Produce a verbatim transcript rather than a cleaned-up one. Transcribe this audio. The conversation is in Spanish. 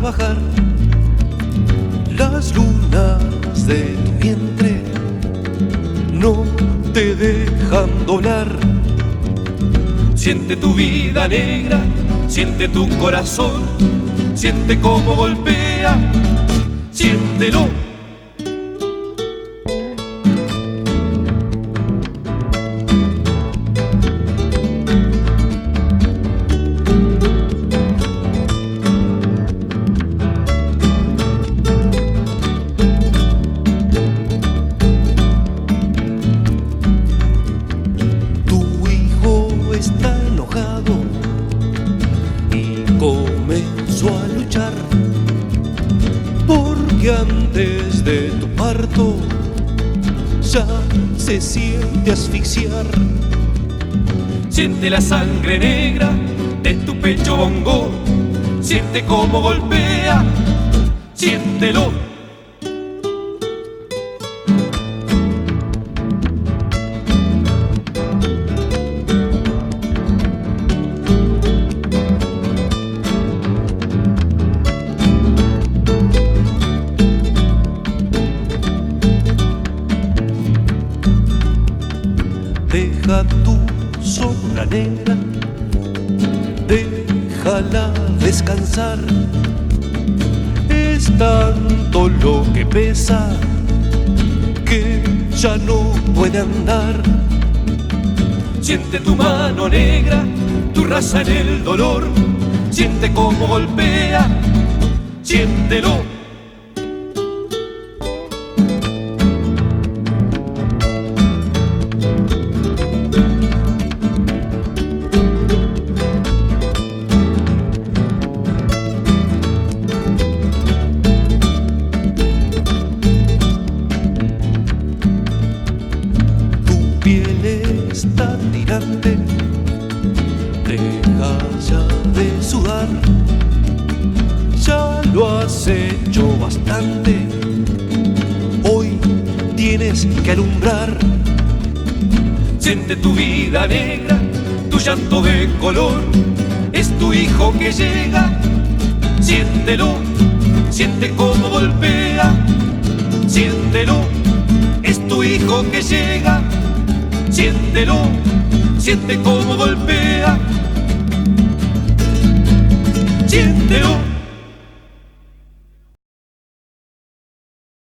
bajar. Las lunas de tu vientre no te dejan doblar. Siente tu vida negra, siente tu corazón, siente cómo golpea, siéntelo. Está enojado y comenzó a luchar, porque antes de tu parto ya se siente asfixiar. Siente la sangre negra de tu pecho bongo, siente cómo golpea, siéntelo. Deja tu sombra negra, déjala descansar. Es tanto lo que pesa que ya no puede andar. Siente tu mano negra, tu raza en el dolor, siente cómo golpea, siéntelo. Está tirante, deja ya de sudar, ya lo has hecho bastante, hoy tienes que alumbrar. Siente tu vida negra, tu llanto de color, es tu hijo que llega, siéntelo, siente cómo golpea, siéntelo, es tu hijo que llega. Siéntelo, siente cómo golpea, siéntelo.